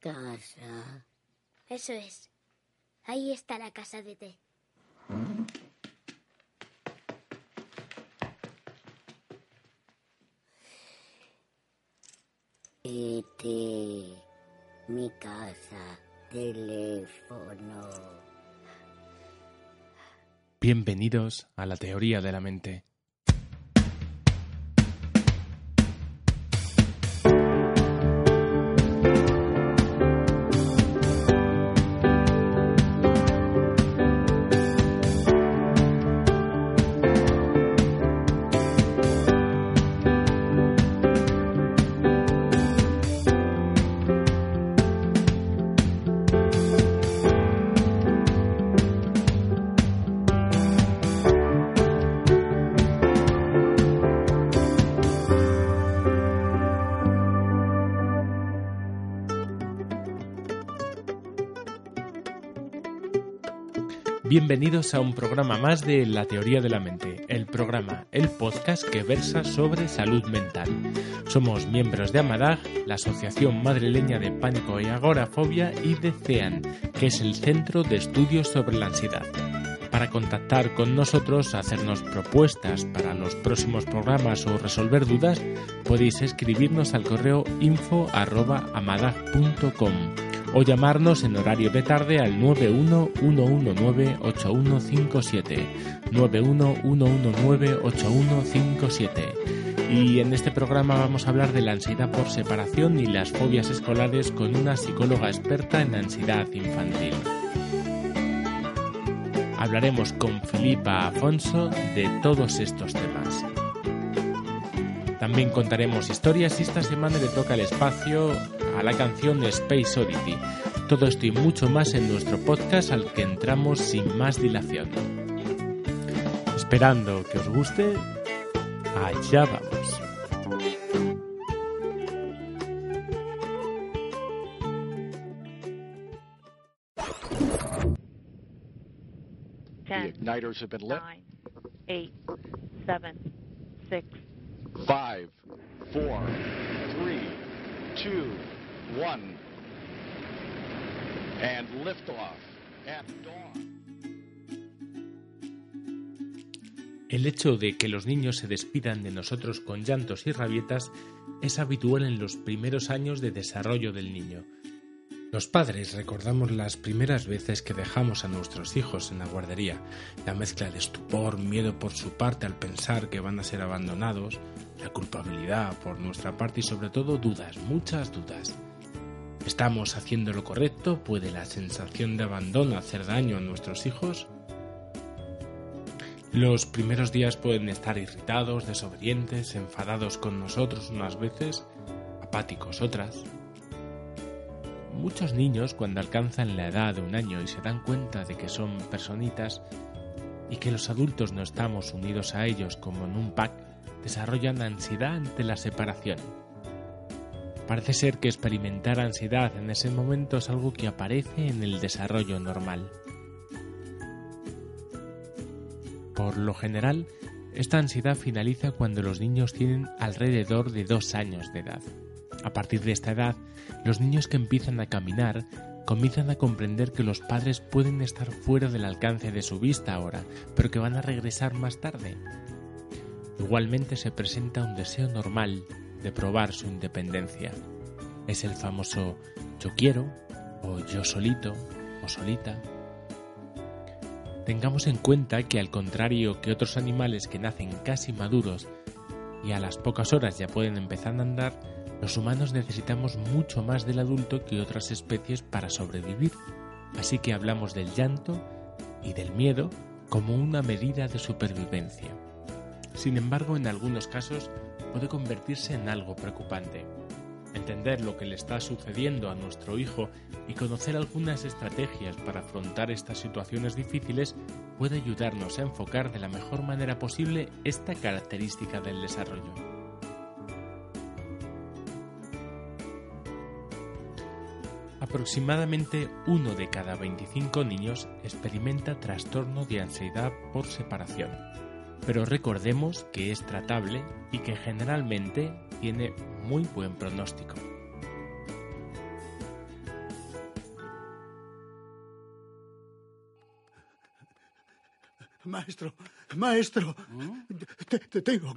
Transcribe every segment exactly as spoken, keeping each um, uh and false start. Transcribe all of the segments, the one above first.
casa. Eso es. Ahí está la casa de té. E T, mi casa, teléfono. Bienvenidos a la teoría de la mente. Bienvenidos a un programa más de La Teoría de la Mente, el programa, el podcast que versa sobre salud mental. Somos miembros de Amadag, la Asociación Madrileña de Pánico y Agorafobia, y de CEAN, que es el Centro de Estudios sobre la Ansiedad. Para contactar con nosotros, hacernos propuestas para los próximos programas o resolver dudas, podéis escribirnos al correo info arroba amadag punto com. o llamarnos en horario de tarde al nueve uno uno uno nueve ocho uno cinco siete, nueve uno uno uno nueve ocho uno cinco siete. Y en este programa vamos a hablar de la ansiedad por separación y las fobias escolares con una psicóloga experta en ansiedad infantil. Hablaremos con Filipa Afonso de todos estos temas. También contaremos historias y esta semana le toca el espacio a la canción Space Oddity. Todo esto y mucho más en nuestro podcast al que entramos sin más dilación. Esperando que os guste, allá vamos. The igniters have been lit. nine, eight, seven, six, Five, four, three, two, one, and liftoff at dawn. El hecho de que los niños se despidan de nosotros con llantos y rabietas es habitual en los primeros años de desarrollo del niño. Los padres recordamos las primeras veces que dejamos a nuestros hijos en la guardería, la mezcla de estupor, miedo por su parte al pensar que van a ser abandonados, la culpabilidad por nuestra parte y sobre todo dudas, muchas dudas. ¿Estamos haciendo lo correcto? ¿Puede la sensación de abandono hacer daño a nuestros hijos? Los primeros días pueden estar irritados, desobedientes, enfadados con nosotros unas veces, apáticos otras. Muchos niños, cuando alcanzan la edad de un año y se dan cuenta de que son personitas y que los adultos no estamos unidos a ellos como en un pack, desarrollan ansiedad ante la separación. Parece ser que experimentar ansiedad en ese momento es algo que aparece en el desarrollo normal. Por lo general, esta ansiedad finaliza cuando los niños tienen alrededor de dos años de edad. A partir de esta edad, los niños que empiezan a caminar comienzan a comprender que los padres pueden estar fuera del alcance de su vista ahora, pero que van a regresar más tarde. Igualmente se presenta un deseo normal de probar su independencia. Es el famoso yo quiero, o yo solito, o solita. Tengamos en cuenta que al contrario que otros animales que nacen casi maduros y a las pocas horas ya pueden empezar a andar, los humanos necesitamos mucho más del adulto que otras especies para sobrevivir, así que hablamos del llanto y del miedo como una medida de supervivencia. Sin embargo, en algunos casos puede convertirse en algo preocupante. Entender lo que le está sucediendo a nuestro hijo y conocer algunas estrategias para afrontar estas situaciones difíciles puede ayudarnos a enfocar de la mejor manera posible esta característica del desarrollo. Aproximadamente uno de cada veinticinco niños experimenta trastorno de ansiedad por separación, pero recordemos que es tratable y que generalmente tiene muy buen pronóstico. Maestro, maestro, te, te tengo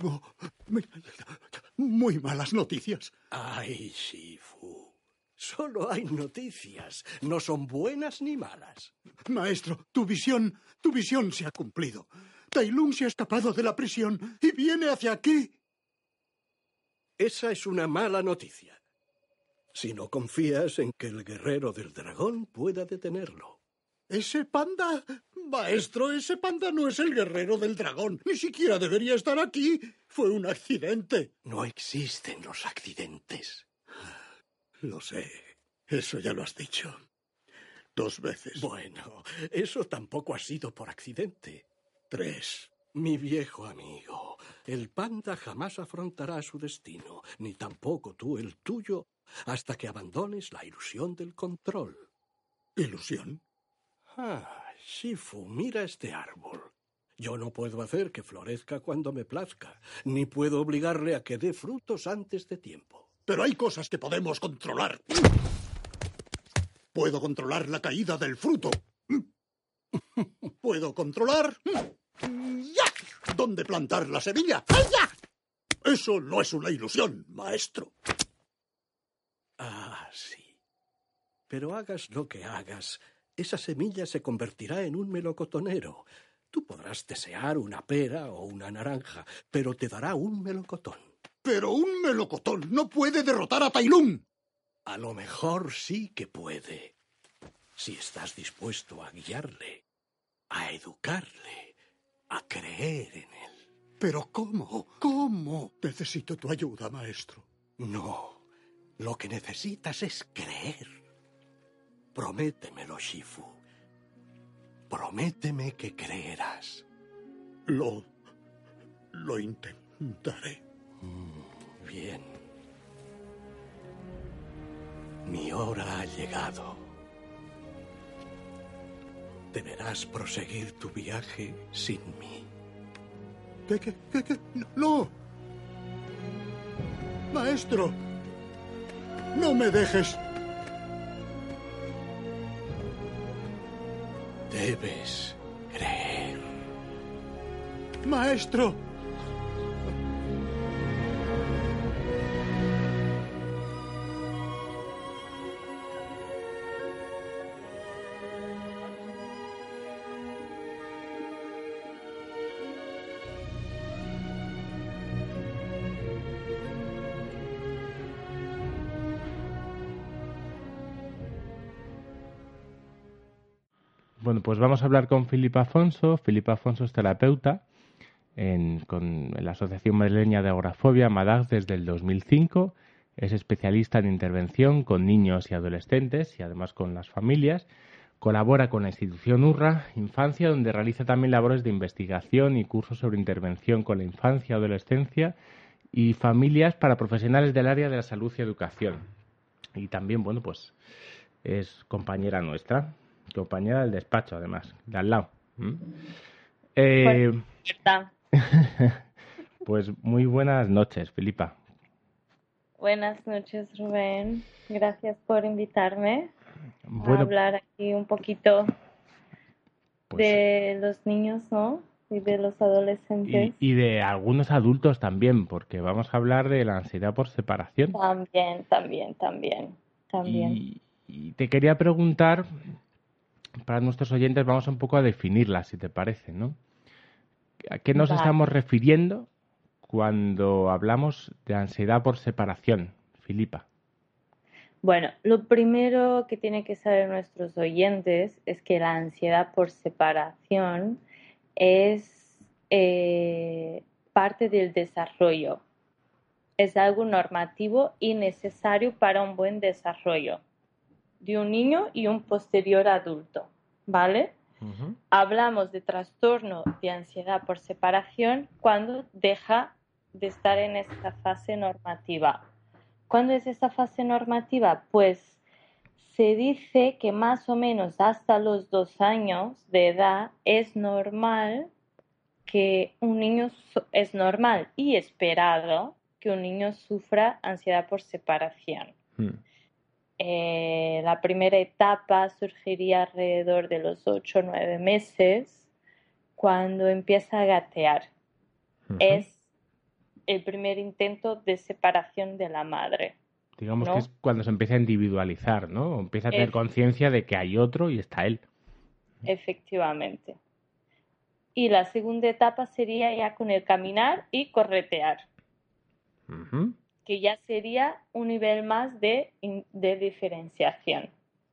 muy malas noticias. Ay, Shifu. Solo hay noticias. No son buenas ni malas. Maestro, tu visión, tu visión se ha cumplido. Tai Lung se ha escapado de la prisión y viene hacia aquí. Esa es una mala noticia. Si no confías en que el guerrero del dragón pueda detenerlo. ¿Ese panda? Maestro, ese panda no es el guerrero del dragón. Ni siquiera debería estar aquí. Fue un accidente. No existen los accidentes. Lo sé. Eso ya lo has dicho. Dos veces. Bueno, eso tampoco ha sido por accidente. Tres. Mi viejo amigo, el panda jamás afrontará su destino, ni tampoco tú el tuyo, hasta que abandones la ilusión del control. ¿Ilusión? Ah, Shifu, mira este árbol. Yo no puedo hacer que florezca cuando me plazca, ni puedo obligarle a que dé frutos antes de tiempo. Pero hay cosas que podemos controlar. Puedo controlar la caída del fruto. Puedo controlar... ¡Ya! ¿Dónde plantar la semilla? ¡Ya! Eso no es una ilusión, maestro. Ah, sí. Pero hagas lo que hagas, esa semilla se convertirá en un melocotonero. Tú podrás desear una pera o una naranja, pero te dará un melocotón. Pero un melocotón no puede derrotar a Tai Lung. A lo mejor sí que puede. Si estás dispuesto a guiarle, a educarle, a creer en él. ¿Pero cómo? ¿Cómo? Necesito tu ayuda, maestro. No, lo que necesitas es creer. Prométemelo, Shifu. Prométeme que creerás. Lo... lo intentaré. Mm, bien. Mi hora ha llegado. Deberás proseguir tu viaje sin mí. ¿Qué, qué, qué, qué? ¡No! Maestro, no me dejes. Debes creer. Maestro. Bueno, pues vamos a hablar con Filipa Afonso. Filipa Afonso es terapeuta en, con, en la Asociación Madrileña de Agorafobia, MADAG, desde el dos mil cinco. Es especialista en intervención con niños y adolescentes y además con las familias. Colabora con la institución URRA Infancia, donde realiza también labores de investigación y cursos sobre intervención con la infancia, adolescencia y familias para profesionales del área de la salud y educación. Y también, bueno, pues es compañera nuestra. Compañera del despacho, además, de al lado. ¿Mm? Eh, pues muy buenas noches, Filipa. Buenas noches, Rubén. Gracias por invitarme bueno, a hablar aquí un poquito pues, de los niños, ¿no? Y de los adolescentes. Y, y de algunos adultos también, porque vamos a hablar de la ansiedad por separación. También, también, también, también. Y, y te quería preguntar... Para nuestros oyentes vamos un poco a definirla, si te parece, ¿no? ¿A qué nos vale. estamos refiriendo cuando hablamos de ansiedad por separación, Filipa? Bueno, lo primero que tienen que saber nuestros oyentes es que la ansiedad por separación es eh, parte del desarrollo. Es algo normativo y necesario para un buen desarrollo de un niño y un posterior adulto, ¿vale? Uh-huh. Hablamos de trastorno de ansiedad por separación cuando deja de estar en esta fase normativa. ¿Cuándo es esta fase normativa? Pues se dice que más o menos hasta los dos años de edad es normal que un niño, es normal y esperado que un niño sufra ansiedad por separación. Uh-huh. Eh, la primera etapa surgiría alrededor de los ocho o nueve meses cuando empieza a gatear. Ujú. Es el primer intento de separación de la madre. Digamos ¿no? que es cuando se empieza a individualizar, ¿no? Empieza a tener Ef- conciencia de que hay otro y está él. Efectivamente. Y la segunda etapa sería ya con el caminar y corretear, Ujú. que ya sería un nivel más de, in- de diferenciación.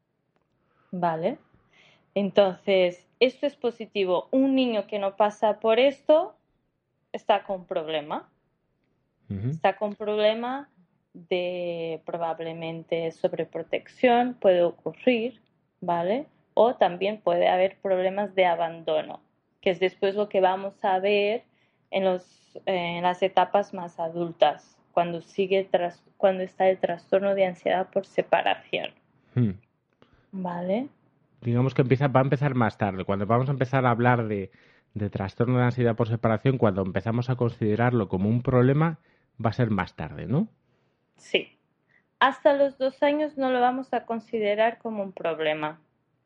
¿Vale? Entonces, esto es positivo. Un niño que no pasa por esto está con problema. Ujú. Está con problema de probablemente sobreprotección, puede ocurrir, ¿vale? O también puede haber problemas de abandono, que es después lo que vamos a ver en, los, eh, en las etapas más adultas, cuando, sigue tras, cuando está el trastorno de ansiedad por separación, Mm. ¿vale? Digamos que empieza, va a empezar más tarde. Cuando vamos a empezar a hablar de, de trastorno de ansiedad por separación, cuando empezamos a considerarlo como un problema, va a ser más tarde, ¿no? Sí. Hasta los dos años no lo vamos a considerar como un problema,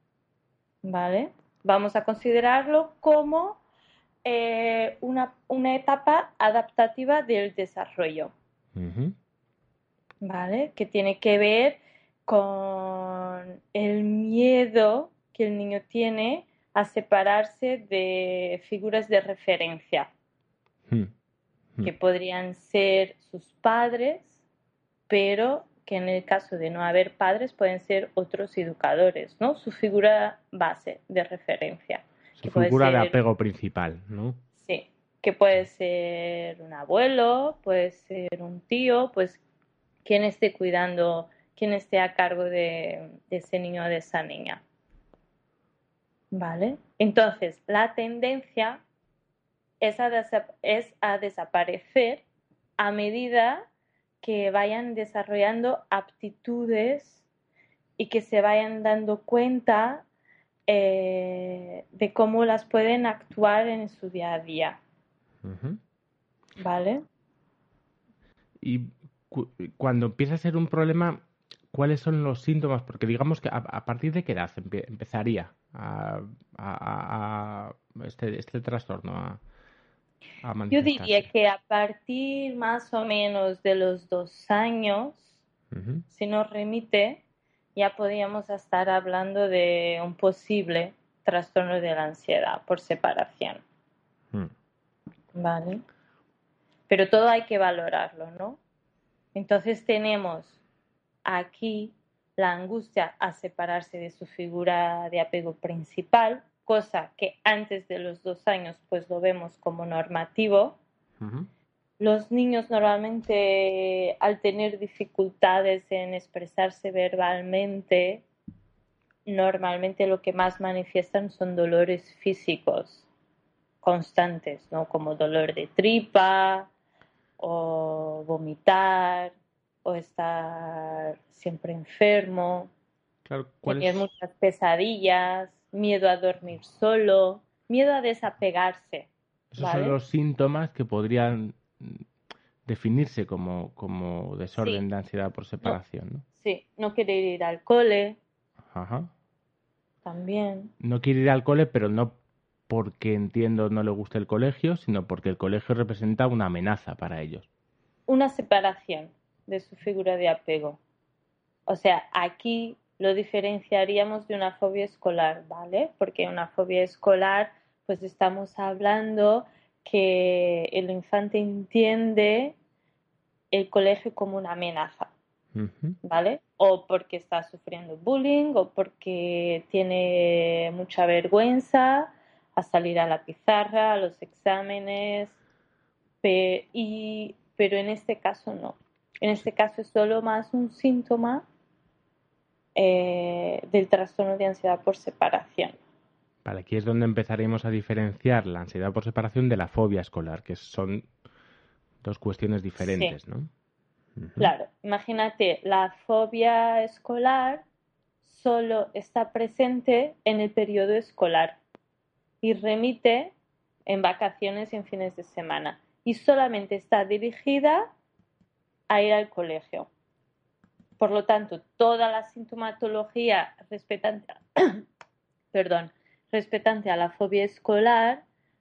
¿vale? Vamos a considerarlo como eh, una, una etapa adaptativa del desarrollo, Ujú. ¿vale? Que tiene que ver con el miedo que el niño tiene a separarse de figuras de referencia, Mm. Mm. que podrían ser sus padres, pero que en el caso de no haber padres pueden ser otros educadores, ¿no? Su figura base de referencia. Su Que puede figura de ser, apego principal, ¿no? sí, que puede ser un abuelo, puede ser un tío, pues quien esté cuidando, quien esté a cargo de, de ese niño o de esa niña. ¿Vale? Entonces, la tendencia es a, desa- es a desaparecer a medida que vayan desarrollando aptitudes y que se vayan dando cuenta eh, de cómo las pueden actuar en su día a día. Ujú. ¿Vale? Y cu- cuando empieza a ser un problema, ¿cuáles son los síntomas? Porque digamos que a, a partir de qué edad empie- empezaría a, a- a- a este, este trastorno a, a Yo diría manifestarse. que a partir más o menos de los dos años, Ujú. si nos remite, ya podríamos estar hablando de un posible trastorno de la ansiedad por separación. Mm. ¿Vale? Pero todo hay que valorarlo, ¿no? Entonces tenemos aquí la angustia a separarse de su figura de apego principal, cosa que antes de los dos años pues lo vemos como normativo. Ujú. Los niños normalmente al tener dificultades en expresarse verbalmente, normalmente lo que más manifiestan son dolores físicos constantes, ¿no? Como dolor de tripa o vomitar o estar siempre enfermo, Claro, tener ¿cuáles muchas pesadillas, miedo a dormir solo, miedo a desapegarse, esos son ¿vale? los síntomas que podrían mm, definirse como, como Sí, desorden de ansiedad por no, separación, ¿no? sí, no querer ir al cole Ajá. también. No quiere ir al cole, pero no porque entiendo no le gusta el colegio, sino porque el colegio representa una amenaza para ellos. Una separación de su figura de apego. O sea, aquí lo diferenciaríamos de una fobia escolar, ¿vale? Porque una fobia escolar, pues estamos hablando que el infante entiende el colegio como una amenaza, Ujú. ¿vale? O porque está sufriendo bullying o porque tiene mucha vergüenza a salir a la pizarra, a los exámenes, pe- y, pero en este caso no. En este caso es solo más un síntoma eh, del trastorno de ansiedad por separación. Vale, aquí es donde empezaremos a diferenciar la ansiedad por separación de la fobia escolar, que son dos cuestiones Sí, diferentes, ¿no? Ujú. claro. Imagínate, la fobia escolar solo está presente en el periodo escolar y remite en vacaciones y en fines de semana y solamente está dirigida a ir al colegio. Por lo tanto, toda la sintomatología respetante, perdón, respetante a la fobia escolar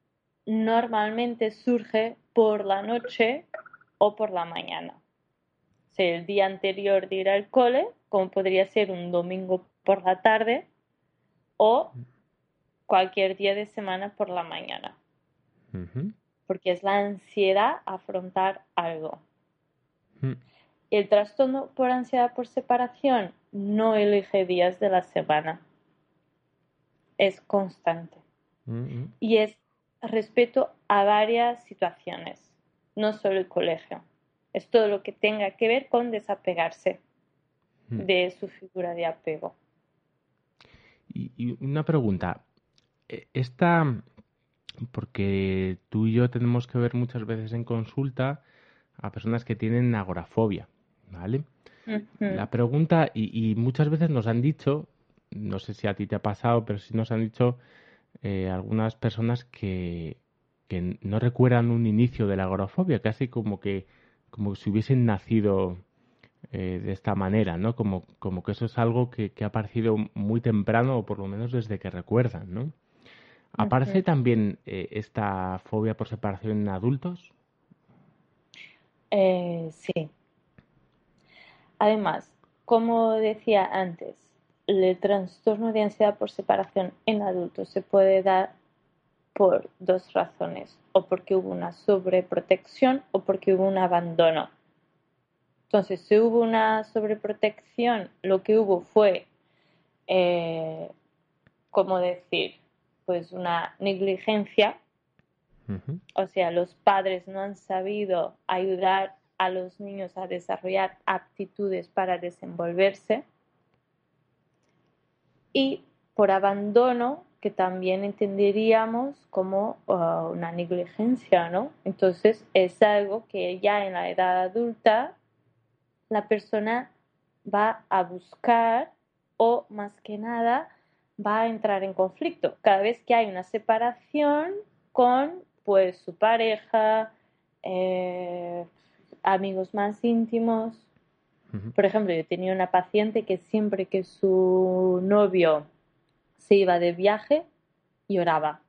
normalmente surge por la noche o por la mañana. O sea, el día anterior de ir al cole, como podría ser un domingo por la tarde o cualquier día de semana por la mañana. Ujú. Porque es la ansiedad a afrontar algo. Mm. El trastorno por ansiedad por separación no elige días de la semana. Es constante. Mm, mm. Y es respecto a varias situaciones, no solo el colegio. Es todo lo que tenga que ver con desapegarse Mm. de su figura de apego. Y, y una pregunta. Eh, Esta, porque tú y yo tenemos que ver muchas veces en consulta a personas que tienen agorafobia, ¿vale? Ujú. La pregunta, y, y muchas veces nos han dicho, no sé si a ti te ha pasado, pero sí nos han dicho eh, algunas personas que, que no recuerdan un inicio de la agorafobia, casi como que, como si hubiesen nacido eh, de esta manera, ¿no? Como, como que eso es algo que, que ha aparecido muy temprano, o por lo menos desde que recuerdan, ¿no? ¿Aparece Ujú. también eh, esta fobia por separación en adultos? Eh, sí. Además, como decía antes, el trastorno de ansiedad por separación en adultos se puede dar por dos razones, o porque hubo una sobreprotección o porque hubo un abandono. Entonces, si hubo una sobreprotección, lo que hubo fue, eh, ¿cómo decir? Pues una negligencia, Ujú. o sea, los padres no han sabido ayudar a los niños a desarrollar aptitudes para desenvolverse, y por abandono, que también entenderíamos como uh, una negligencia, ¿no? Entonces es algo que ya en la edad adulta la persona va a buscar, o más que nada va a entrar en conflicto cada vez que hay una separación con pues su pareja, eh, amigos más íntimos. Ujú. Por ejemplo, yo tenía una paciente que siempre que su novio se iba de viaje, lloraba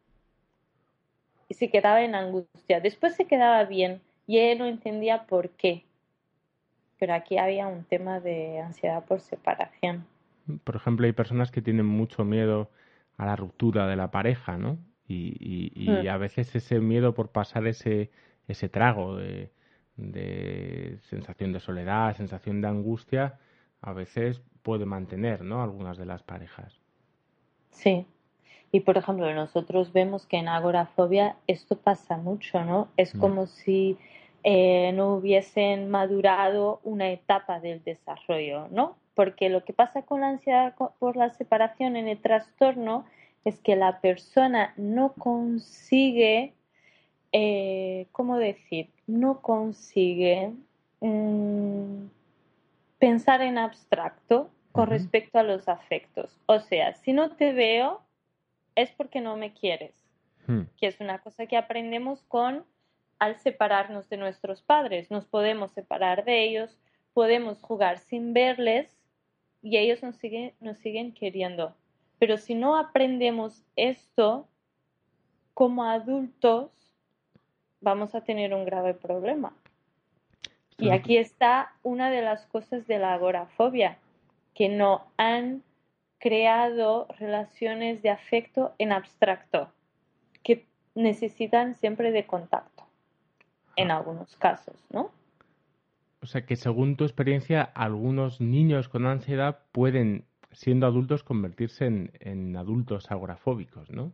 y se quedaba en angustia. Después se quedaba bien y ella no entendía por qué. Pero aquí había un tema de ansiedad por separación. Por ejemplo, hay personas que tienen mucho miedo a la ruptura de la pareja, ¿no? Y, y- y Mm. a veces ese miedo por pasar ese, ese trago de, de sensación de soledad, sensación de angustia, a veces puede mantener, ¿no? Algunas de las parejas. Sí. Y por ejemplo, nosotros vemos que en agorafobia esto pasa mucho, ¿no? Es Mm. como si eh, no hubiesen madurado una etapa del desarrollo, ¿no? Porque lo que pasa con la ansiedad co- por la separación en el trastorno es que la persona no consigue, eh, ¿cómo decir? No consigue mm, pensar en abstracto con Ujú. respecto a los afectos. O sea, si no te veo, es porque no me quieres, Mm. que es una cosa que aprendemos con al separarnos de nuestros padres. Nos podemos separar de ellos, podemos jugar sin verles y ellos nos siguen, nos siguen queriendo. Pero si no aprendemos esto, como adultos vamos a tener un grave problema. Esto Y es lo aquí que- está una de las cosas de la agorafobia, que no han creado relaciones de afecto en abstracto, que necesitan siempre de contacto, en Ah. algunos casos, ¿no? O sea que según tu experiencia, algunos niños con ansiedad pueden, siendo adultos, convertirse en, en adultos agorafóbicos, ¿no?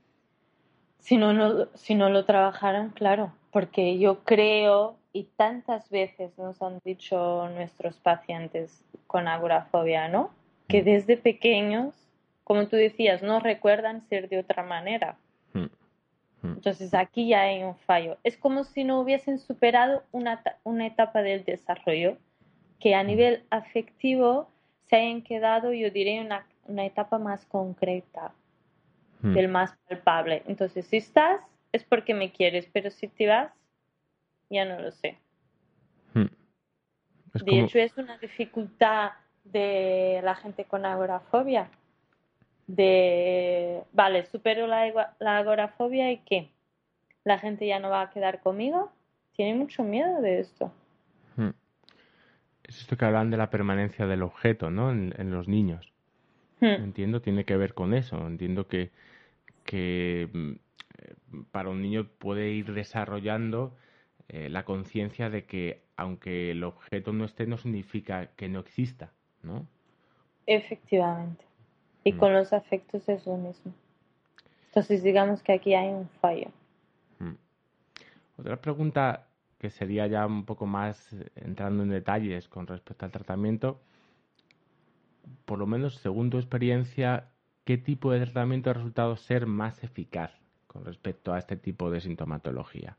Si no, no, si no lo trabajaran, claro, porque yo creo, y tantas veces nos han dicho nuestros pacientes con agorafobia, ¿no? Que Mm. desde pequeños, como tú decías, no recuerdan ser de otra manera. Mm. Mm. Entonces aquí ya hay un fallo. Es como si no hubiesen superado una, una etapa del desarrollo, que a nivel afectivo se hayan quedado, yo diré, una, una etapa más concreta, Mm. del más palpable. Entonces, si estás, es porque me quieres, pero si te vas, ya no lo sé. Mm. Es De como... hecho, es una dificultad de la gente con agorafobia. De, vale, supero la, la agorafobia y ¿qué? la gente ya no va a quedar conmigo. Tienen mucho miedo de esto. Hmm. Es esto que hablan de la permanencia del objeto, ¿no? En, en los niños. Hmm. Entiendo, tiene que ver con eso. Entiendo que, que mm, para un niño puede ir desarrollando eh, la conciencia de que aunque el objeto no esté, no significa que no exista, ¿no? Efectivamente. Y Mm. con los afectos es lo mismo. Entonces digamos que aquí hay un fallo. Mm. Otra pregunta que sería ya un poco más eh, entrando en detalles con respecto al tratamiento, por lo menos según tu experiencia, ¿qué tipo de tratamiento ha resultado ser más eficaz con respecto a este tipo de sintomatología?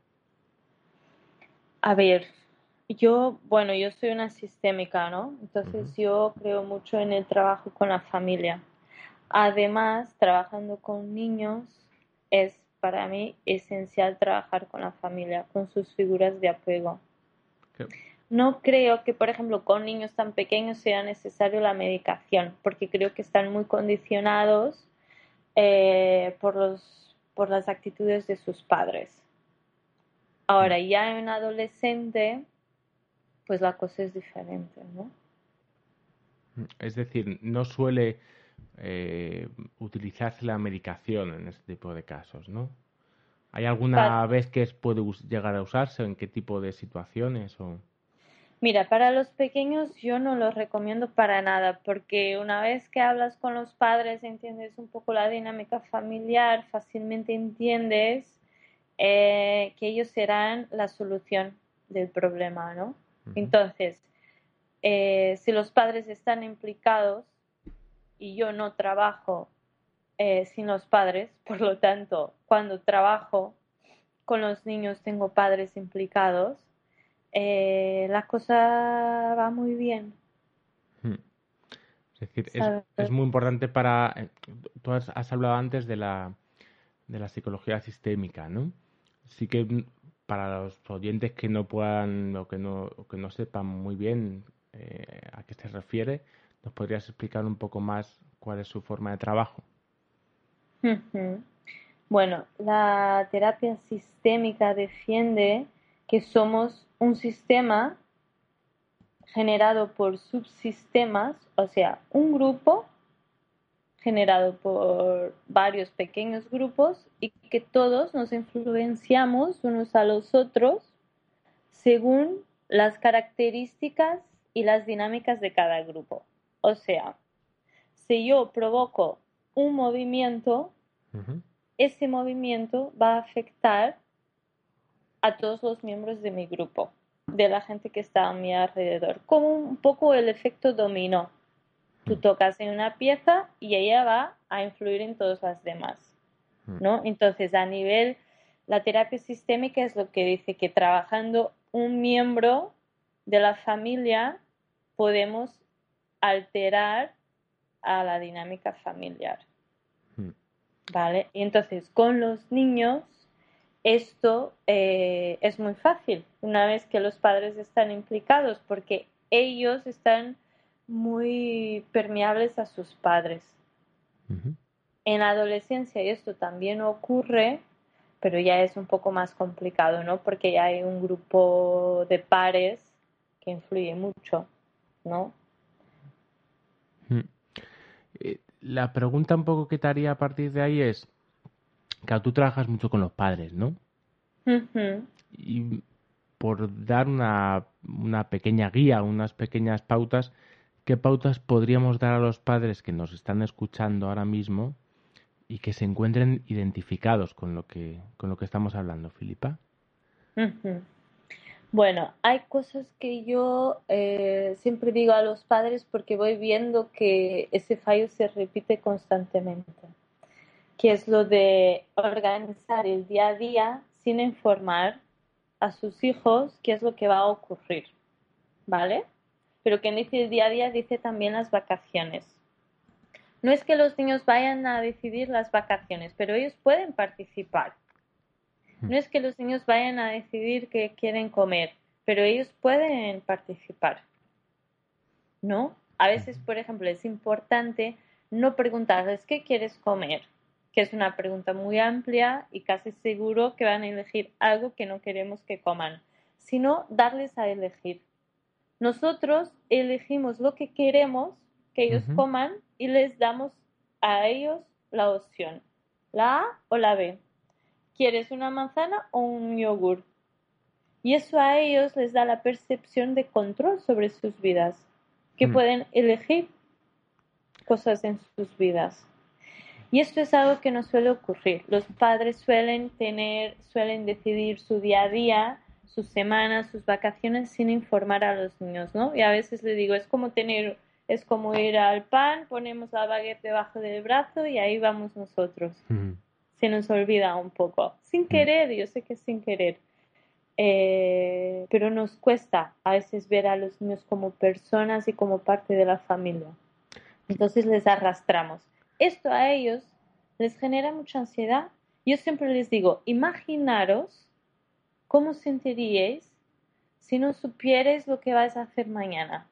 A ver, yo, bueno, yo soy una sistémica, ¿no? Entonces Ujú. yo creo mucho en el trabajo con la familia. Además, trabajando con niños es para mí esencial trabajar con la familia, con sus figuras de apego. ¿Qué? No creo que, por ejemplo, con niños tan pequeños sea necesario la medicación, porque creo que están muy condicionados eh, por los, por las actitudes de sus padres. Ahora, ya en un adolescente, pues la cosa es diferente, ¿no? Es decir, no suele eh, utilizarse la medicación en este tipo de casos, ¿no? ¿Hay alguna Pa- vez que es- puede us- llegar a usarse? ¿En qué tipo de situaciones? O... Mira, para los pequeños yo no los recomiendo para nada, porque una vez que hablas con los padres, entiendes un poco la dinámica familiar, fácilmente entiendes eh, que ellos serán la solución del problema, ¿no? Ujú. Entonces, eh, si los padres están implicados y yo no trabajo eh, sin los padres, por lo tanto, cuando trabajo con los niños tengo padres implicados, eh, la cosa va muy bien, Hmm. Es decir, es, ¿sabes? es muy importante para... eh, Tú has, has hablado antes de la, de la psicología sistémica, ¿no? Sí que mm, para los oyentes que no puedan o que no, o que no sepan muy bien eh, a qué se refiere, ¿nos podrías explicar un poco más cuál es su forma de trabajo? Ujú. Bueno, la terapia sistémica defiende que somos un sistema generado por subsistemas, o sea, un grupo generado por varios pequeños grupos y que todos nos influenciamos unos a los otros según las características y las dinámicas de cada grupo. O sea, si yo provoco un movimiento, Ujú. ese movimiento va a afectar a todos los miembros de mi grupo, de la gente que está a mi alrededor, como un poco el efecto dominó. Tú tocas en una pieza y ella va a influir en todas las demás, ¿no? Entonces, a nivel, la terapia sistémica es lo que dice que trabajando un miembro de la familia podemos alterar a la dinámica familiar, ¿vale? Y entonces, con los niños, esto eh, es muy fácil, una vez que los padres están implicados, porque ellos están muy permeables a sus padres. Ujú. En la adolescencia esto también ocurre, pero ya es un poco más complicado, ¿no? Porque ya hay un grupo de pares que influye mucho, ¿no? Mm. Eh, La pregunta un poco que te haría a partir de ahí es, claro, tú trabajas mucho con los padres, ¿no? Ujú. Y por dar una, una pequeña guía, unas pequeñas pautas, ¿qué pautas podríamos dar a los padres que nos están escuchando ahora mismo y que se encuentren identificados con lo que, con lo que estamos hablando, Filipa? Ujú. Bueno, hay cosas que yo eh, siempre digo a los padres porque voy viendo que ese fallo se repite constantemente, que es lo de organizar el día a día sin informar a sus hijos qué es lo que va a ocurrir, ¿vale? Pero quien dice el día a día dice también las vacaciones. No es que los niños vayan a decidir las vacaciones, pero ellos pueden participar. No es que los niños vayan a decidir qué quieren comer, pero ellos pueden participar, ¿no? A veces, por ejemplo, es importante no preguntarles qué quieres comer, que es una pregunta muy amplia y casi seguro que van a elegir algo que no queremos que coman, sino darles a elegir. Nosotros elegimos lo que queremos que ellos Ujú. coman y les damos a ellos la opción, la A o la B. ¿Quieres una manzana o un yogur? Y eso a ellos les da la percepción de control sobre sus vidas, que Mm. pueden elegir cosas en sus vidas. Y esto es algo que no suele ocurrir. Los padres suelen tener, suelen decidir su día a día, sus semanas, sus vacaciones sin informar a los niños, ¿no? Y a veces les digo, es como tener, es como ir al pan, ponemos la baguette debajo del brazo y ahí vamos nosotros. Ujú. Se nos olvida un poco. Sin querer, yo sé que es sin querer. Eh, pero nos cuesta a veces ver a los niños como personas y como parte de la familia. Entonces les arrastramos. Esto a ellos les genera mucha ansiedad. Yo siempre les digo, imaginaros cómo sentiríais si no supierais lo que vais a hacer mañana.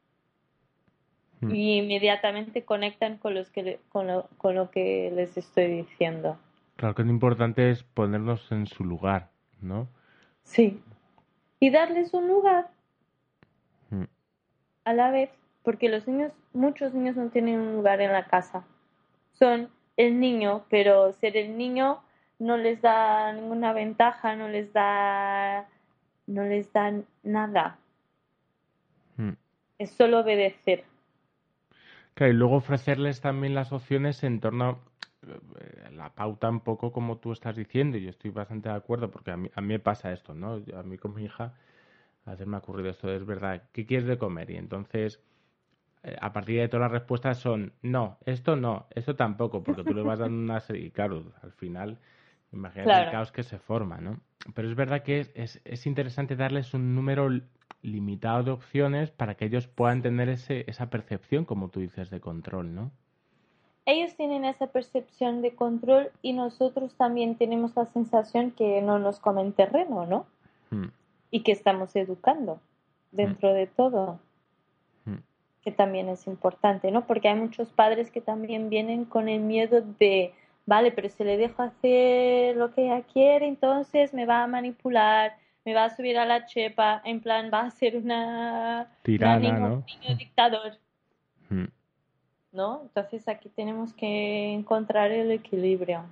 Mm. Y inmediatamente conectan con, los que le- con, lo, con lo que les estoy diciendo. Claro que lo importante es ponernos en su lugar, ¿no? Sí. Y darles un lugar Mm. a la vez, porque los niños, muchos niños no tienen un lugar en la casa. Son el niño, pero ser el niño no les da ninguna ventaja, no les da, no les da nada. Mm. Es solo obedecer. Claro, y luego ofrecerles también las opciones en torno a eh, la pauta un poco como tú estás diciendo, y yo estoy bastante de acuerdo porque a mí, a mí me pasa esto, ¿no? Yo- A mí con mi hija a veces me ha ocurrido esto, es verdad, ¿qué quieres de comer? Y entonces, eh, a partir de todas las respuestas son, no, esto no, esto tampoco, porque tú le vas dando una serie, y claro, al final, imagínate el Claro. caos que se forma, ¿no? Pero es verdad que es, es, es interesante darles un número l- limitado de opciones para que ellos puedan tener ese, esa percepción, como tú dices, de control, ¿no? Ellos tienen esa percepción de control y nosotros también tenemos la sensación que no nos comen terreno, ¿no? Mm, Y que estamos educando dentro de todo, mm. que también es importante, ¿no? Porque hay muchos padres que también vienen con el miedo de, vale, pero si le dejo hacer lo que ella quiere, entonces me va a manipular, me va a subir a la chepa, en plan va a ser una, una Tirana, niña, ¿no? un niño dictador, Mm. ¿no? Entonces aquí tenemos que encontrar el equilibrio.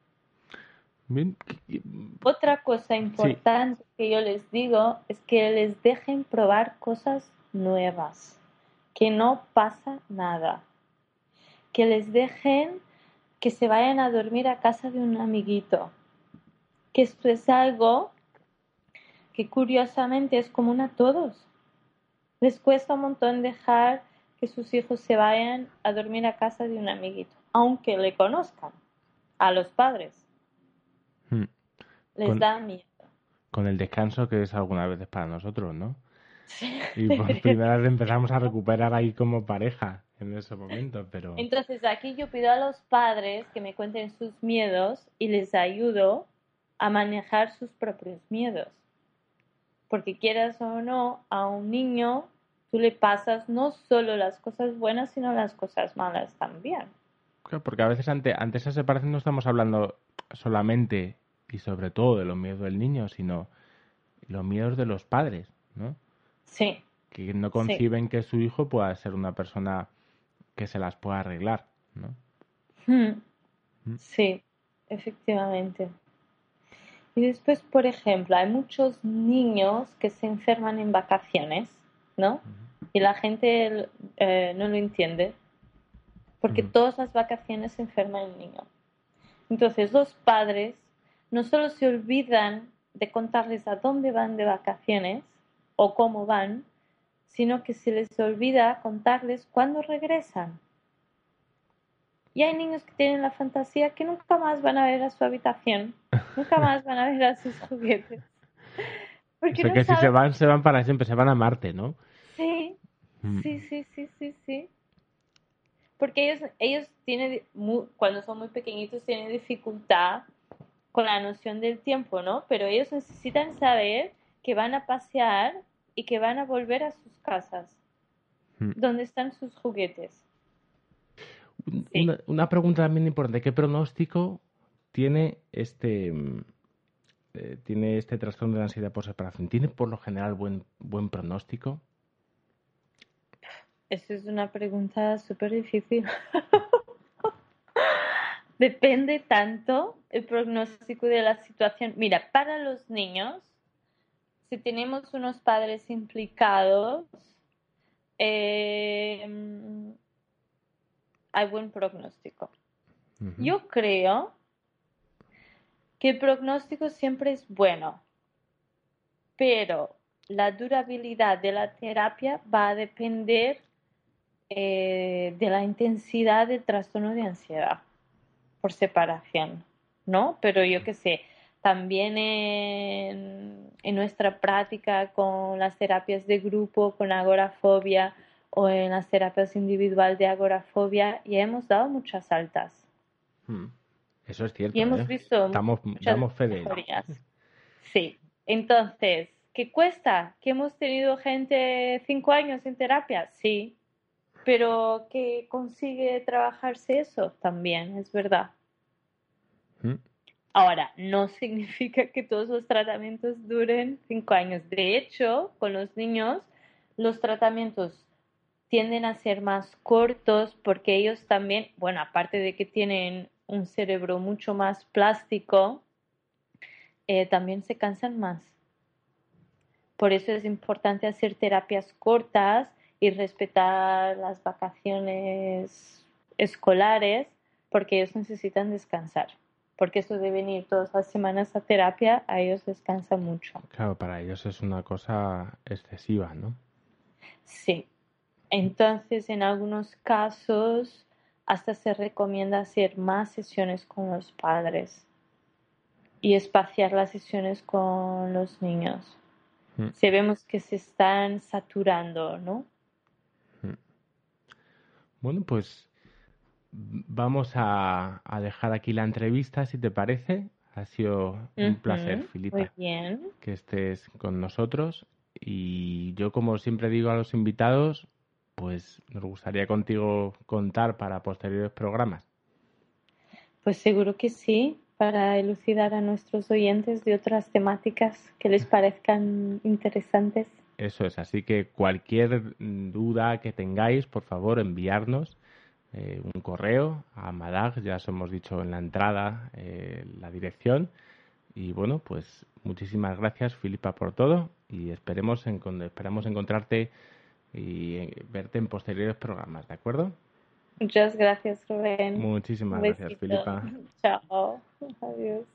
Bien. y- Otra cosa importante que yo les digo es que les dejen probar cosas nuevas, que no pasa nada, que les dejen que se vayan a dormir a casa de un amiguito, que esto es algo que curiosamente es común a todos. Les cuesta un montón dejar que sus hijos se vayan a dormir a casa de un amiguito, aunque le conozcan a los padres. Mm. Les Con- da miedo. Con el descanso que es algunas veces para nosotros, ¿no? Sí. Y por primera vez empezamos a recuperar ahí como pareja en ese momento, pero... Entonces aquí yo pido a los padres que me cuenten sus miedos y les ayudo a manejar sus propios miedos. Porque quieras o no, a un niño tú le pasas no solo las cosas buenas, sino las cosas malas también. Claro, porque a veces ante, ante esa separación no estamos hablando solamente y sobre todo de los miedos del niño, sino los miedos de los padres, ¿no? Sí, Que no sí, conciben que su hijo pueda ser una persona que se las pueda arreglar, ¿no? Mm, Mm. sí, efectivamente. Y después, por ejemplo, hay muchos niños que se enferman en vacaciones, ¿no? Y la gente eh, no lo entiende, porque Ujú. todas las vacaciones se enferma el niño. Entonces los padres no solo se olvidan de contarles a dónde van de vacaciones o cómo van, sino que se les olvida contarles cuándo regresan. Y hay niños que tienen la fantasía que nunca más van a ver a su habitación, nunca más van a ver a sus juguetes. Porque O sea no que si se saben. van, se van para siempre, se van a Marte, ¿no? Sí, Mm. sí, sí, sí, sí, sí. Porque ellos, ellos tienen, muy, cuando son muy pequeñitos, tienen dificultad con la noción del tiempo, ¿no? Pero ellos necesitan saber que van a pasear y que van a volver a sus casas, Mm. donde están sus juguetes. Sí. una, una pregunta también importante. ¿Qué pronóstico tiene este eh, tiene este trastorno de ansiedad por separación? ¿Tiene por lo general buen, buen pronóstico? Esa es una pregunta súper difícil. Depende tanto el pronóstico de la situación. Mira, para los niños, si tenemos unos padres implicados, eh, hay buen pronóstico. Uh-huh. Yo creo que el pronóstico siempre es bueno, pero la durabilidad de la terapia va a depender eh, de la intensidad del trastorno de ansiedad por separación, ¿no? Pero yo qué sé, también en, en nuestra práctica con las terapias de grupo, con agorafobia o en las terapias individuales de agorafobia, ya hemos dado muchas altas. Hmm. Eso es cierto. Y hemos ¿eh? visto Damos, muchas damos fe de ello. Sí, entonces, ¿qué cuesta? ¿Que hemos tenido gente cinco años en terapia? Sí, pero ¿que consigue trabajarse eso? También, es verdad. ¿Mm? Ahora, no significa que todos los tratamientos duren cinco años. De hecho, con los niños, los tratamientos tienden a ser más cortos porque ellos también, bueno, aparte de que tienen un cerebro mucho más plástico, eh, también se cansan más. Por eso es importante hacer terapias cortas y respetar las vacaciones escolares porque ellos necesitan descansar. Porque eso de venir todas las semanas a terapia, a ellos les cansa mucho. Claro, para ellos es una cosa excesiva, ¿no? Sí. Entonces, en algunos casos, hasta se recomienda hacer más sesiones con los padres y espaciar las sesiones con los niños. Mm. Si vemos que se están saturando, ¿no? Mm. Bueno, pues vamos a, a dejar aquí la entrevista, si te parece. Ha sido un uh-huh. placer, Filipa, muy bien. que estés con nosotros. Y yo, como siempre digo a los invitados, pues nos gustaría contigo contar para posteriores programas. Pues seguro que sí, para elucidar a nuestros oyentes de otras temáticas que les parezcan interesantes. Eso es, así que cualquier duda que tengáis, por favor, enviarnos eh, un correo a Madag, ya os hemos dicho en la entrada eh, la dirección. Y bueno, pues muchísimas gracias, Filipa, por todo, y esperemos en, esperamos encontrarte y verte en posteriores programas, ¿de acuerdo? Muchas gracias, Rubén. Muchísimas gracias, Filipa. Chao. Adiós.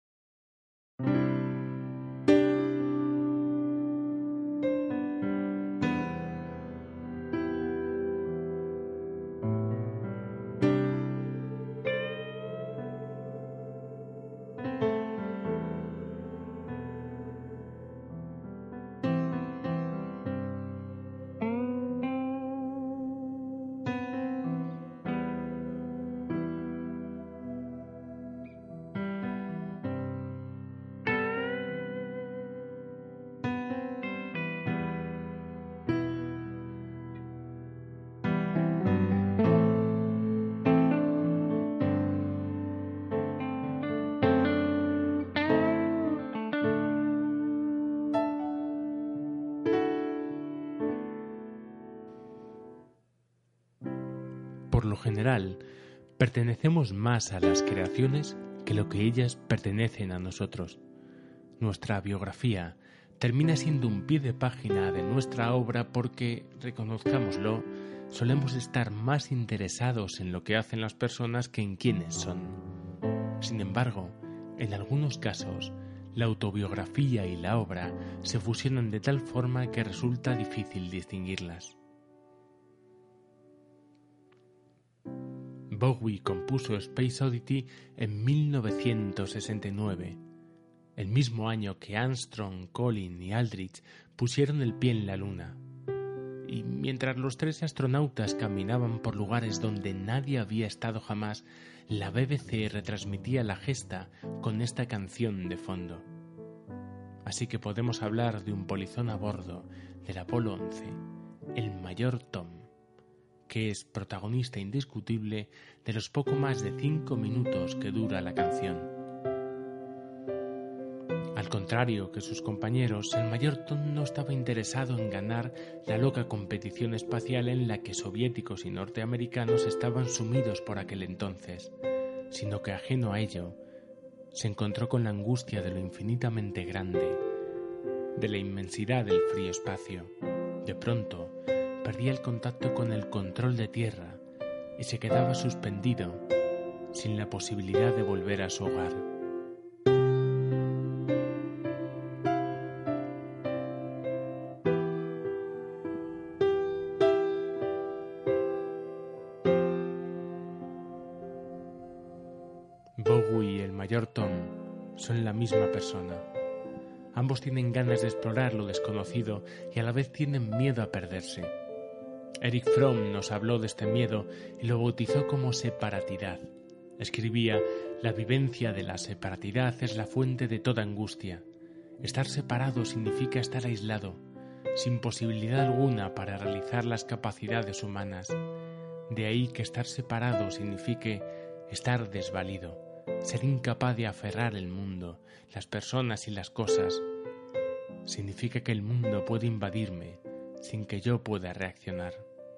Por lo general, pertenecemos más a las creaciones que lo que ellas pertenecen a nosotros. Nuestra biografía termina siendo un pie de página de nuestra obra porque, reconozcámoslo, solemos estar más interesados en lo que hacen las personas que en quiénes son. Sin embargo, en algunos casos, la autobiografía y la obra se fusionan de tal forma que resulta difícil distinguirlas. Bowie compuso Space Oddity en mil novecientos sesenta y nueve, el mismo año que Armstrong, Collins y Aldrich pusieron el pie en la Luna. Y mientras los tres astronautas caminaban por lugares donde nadie había estado jamás, la B B C retransmitía la gesta con esta canción de fondo. Así que podemos hablar de un polizón a bordo del Apolo once, el mayor Tom, que es protagonista indiscutible de los poco más de cinco minutos que dura la canción. Al contrario que sus compañeros, el Mayor Tom no estaba interesado en ganar la loca competición espacial en la que soviéticos y norteamericanos estaban sumidos por aquel entonces, sino que ajeno a ello, se encontró con la angustia de lo infinitamente grande, de la inmensidad del frío espacio. De pronto, perdía el contacto con el control de tierra y se quedaba suspendido, sin la posibilidad de volver a su hogar. Bowie y el Mayor Tom son la misma persona. Ambos tienen ganas de explorar lo desconocido y a la vez tienen miedo a perderse. Eric Fromm nos habló de este miedo y lo bautizó como separatidad. Escribía: la vivencia de la separatidad es la fuente de toda angustia. Estar separado significa estar aislado, sin posibilidad alguna para realizar las capacidades humanas. De ahí que estar separado signifique estar desvalido, ser incapaz de aferrar el mundo, las personas y las cosas. Significa que el mundo puede invadirme sin que yo pueda reaccionar.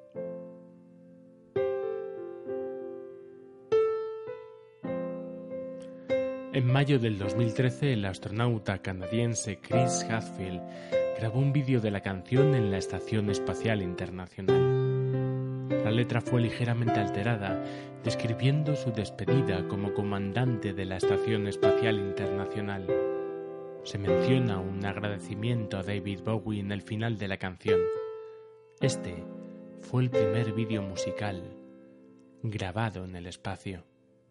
En mayo del dos mil trece, el astronauta canadiense Chris Hadfield grabó un vídeo de la canción en la Estación Espacial Internacional. La letra fue ligeramente alterada, describiendo su despedida como comandante de la Estación Espacial Internacional. Se menciona un agradecimiento a David Bowie en el final de la canción. Este fue el primer vídeo musical grabado en el espacio.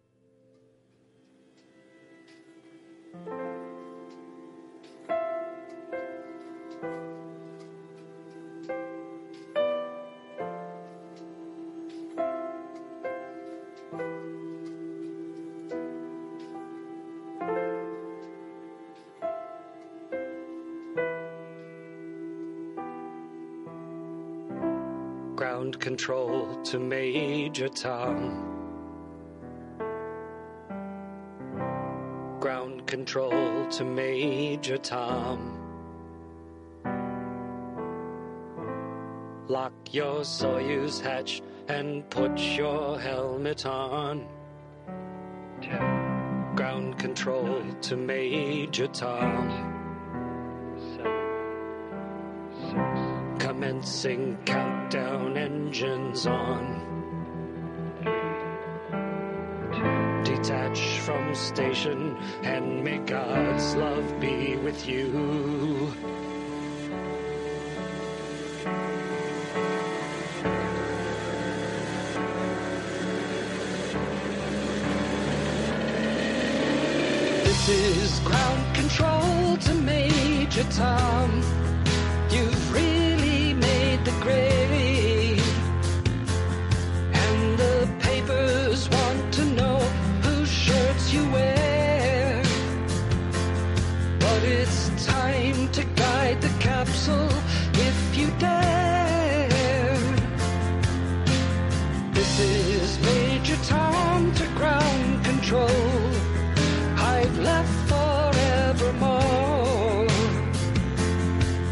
Ground control to Major Tom. Ground control to Major Tom. Lock your Soyuz hatch and put your helmet on. Ten. Ground control nine, to Major Tom. Eight, seven, six, commencing countdown, engines on. Three, two, detach from station and may God's love be with you. This is ground control to Major Tom. You've really made the grade, and the papers want to know whose shirts you wear. But it's time to guide the capsule if you dare. This is Major Tom to ground control. I've left forevermore.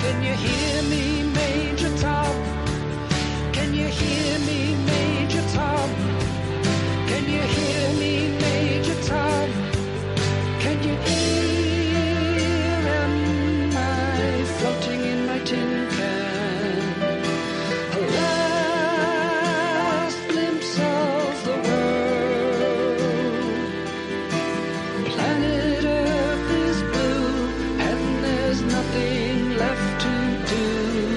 Can you hear me, Major Tom? Can you hear me, Major Tom? Can you hear me, Major Tom? Can you hear? Am I floating in my tin can? A last glimpse of the world. Planet Earth is blue, and there's nothing left to do.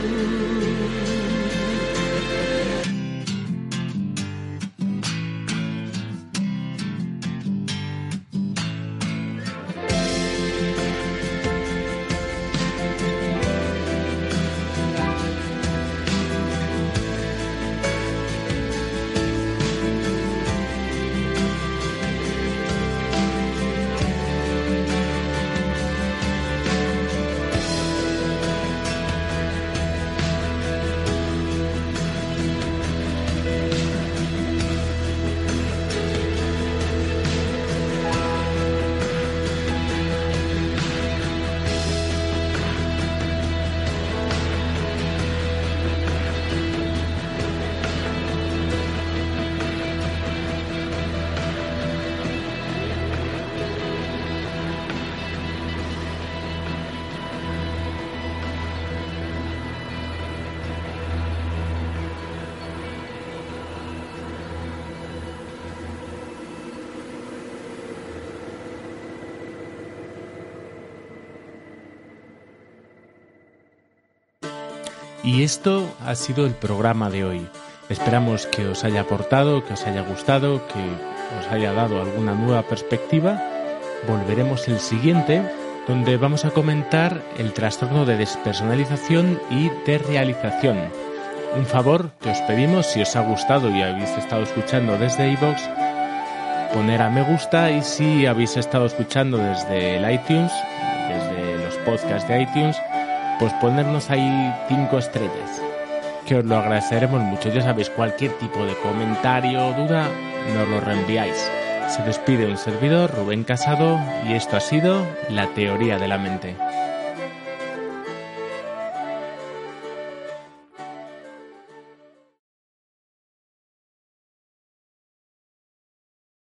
Y esto ha sido el programa de hoy. Esperamos que os haya aportado, que os haya gustado, que os haya dado alguna nueva perspectiva. Volveremos el siguiente, donde vamos a comentar el trastorno de despersonalización y desrealización. Un favor que os pedimos, si os ha gustado y habéis estado escuchando desde iVoox, poner a me gusta, y si habéis estado escuchando desde el iTunes, desde los podcasts de iTunes, pues ponernos ahí cinco estrellas, que os lo agradeceremos mucho. Ya sabéis, cualquier tipo de comentario o duda nos lo reenviáis. Se despide un servidor, Rubén Casado, y esto ha sido La Teoría de la Mente.